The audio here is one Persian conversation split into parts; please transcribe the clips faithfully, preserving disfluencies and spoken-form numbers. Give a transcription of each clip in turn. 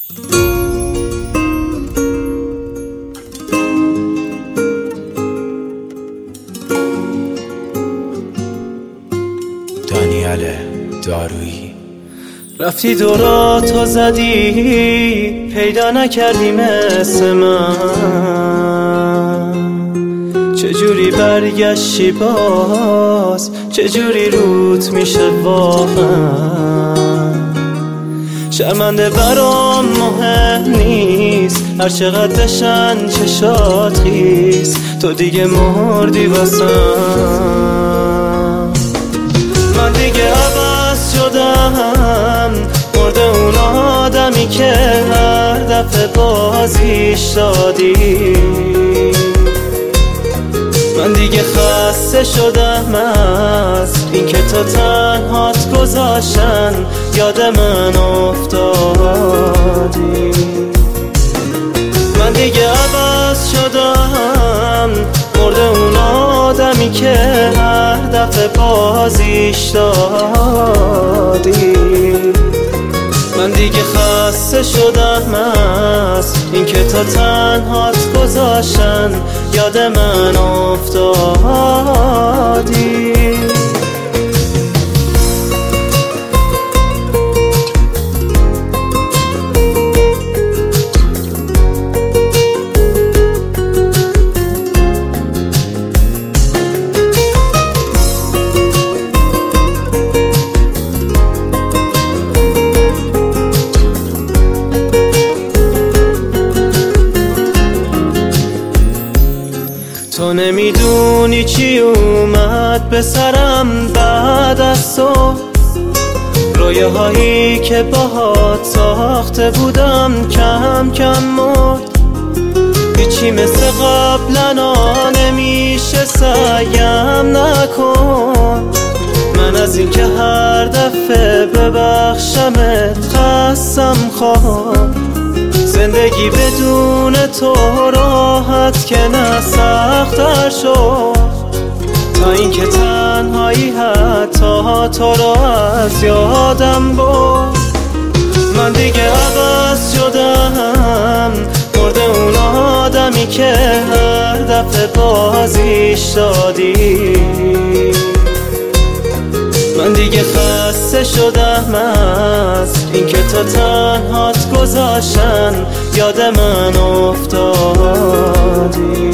دانیال دارویی. رفتی دوراتو زدی پیدا نکردی مثل من، چجوری برگشتی باز، چجوری روت میشه واقعا. شرمنده برام مهم نیست هر چقدر دشن چشات خیز، تو دیگه مردی واسم. من دیگه عوض شدم، مرده اون آدمی که هر دفعه بازیش دادی. من دیگه خسته شدم از این که تو تنهات گذاشتن یاد من افتادی. من دیگه عوض شدم، مرده اون آدمی که هر دفعه بازیش دادی. من دیگه خسته شدم از این که تو تنهات گذاشتن یاد من افتادی. تو نمیدونی چی اومد به سرم بعد از تو، رویه هایی که باهات ساخته بودم کم کم مرد. هیچی مثل قبلنا نمیشه سعیم نکن. من از این که هر دفعه ببخشمت خستم خواب. زندگی بدون تو راحت که نه سخت‌تر شد، تا اینکه تنهایی حتی تو رو از یادم برد. من دیگه عوض شدم، مرده اون آدمی که هر دفعه بازیش دادی. من دیگه خسته شدم از این که تو تنهات گذاشتن یاد من افتادی.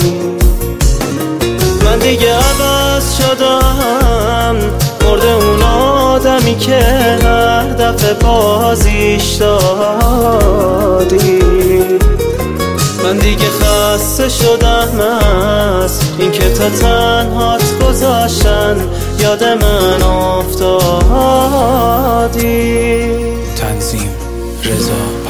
من دیگه عوض شدم، مرده اون آدمی که هر دفعه بازیش دادی. من دیگه خسته شدم از این که تو تنهات گذاشتن یاد من افتادی. تنظیم رضا